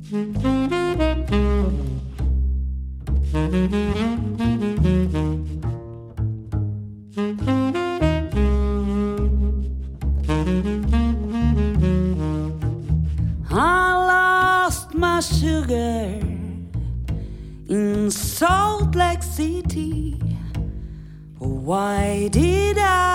I lost my sugar in Salt Lake City. Why did I